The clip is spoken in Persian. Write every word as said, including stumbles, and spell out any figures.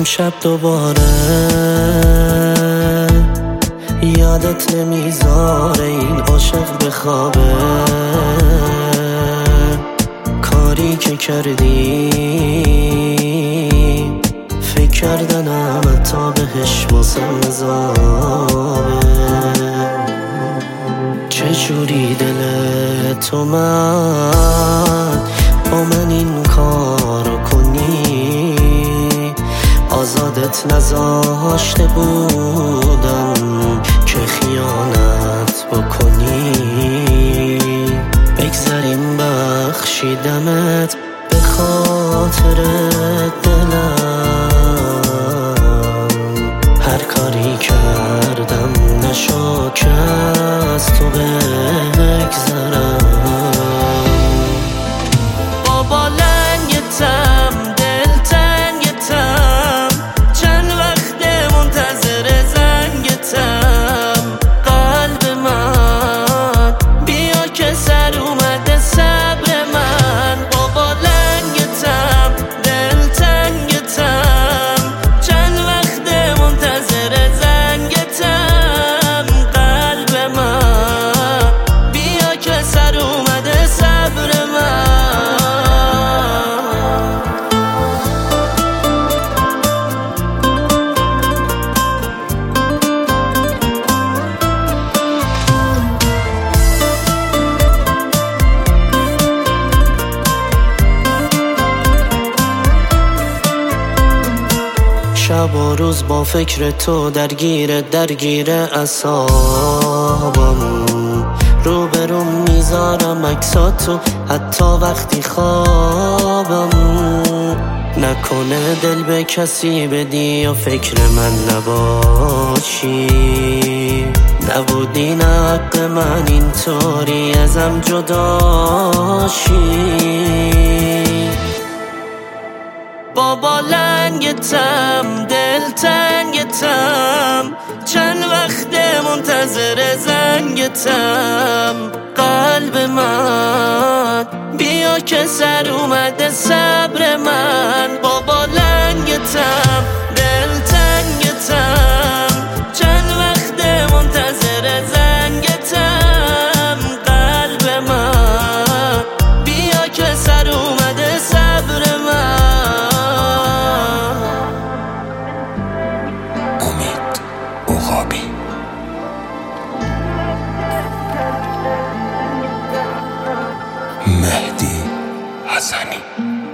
امشب دوباره یادت نمیذاره این عاشق بخوابه. کاری که کردی فکر کردنم حتی بهش واسم عذابه. چجوری دل تو من با من این کارو کنی؟ آزادت نذاشته بودم که خیانت بکنی. بگذاریم بخشیدمت به خاطر دلم. هر کاری کردم نشد که از تو بگذرم. بابا لنگتم دل تنگتم، چند وقت منتظر زنگتم. قلب من بیا که سر اومده صبر من. بابا لنگتم دل تنگتم، چند وقت منتظر زنگتم. قلب من بیا که سر اومده صبر من. شب و روز با فکر تو درگیر درگیر اعصابم. رو به رو میذارم عکساتو حتی وقتی خوابم. نکنه دل به کسی بدی یا فکر من نباشی. نبودی نه حق من اینطوری ازم جداشی. بابا لنگتم دل تنگتم، چند وقت منتظر زنگتم. قلب من بیا که سر اومده صبر من. بابا لنگتم دل تنگتم، چند وقت منتظر زنگتم. قلب من بیا که سر اومده صبر من. مهدی حسنی.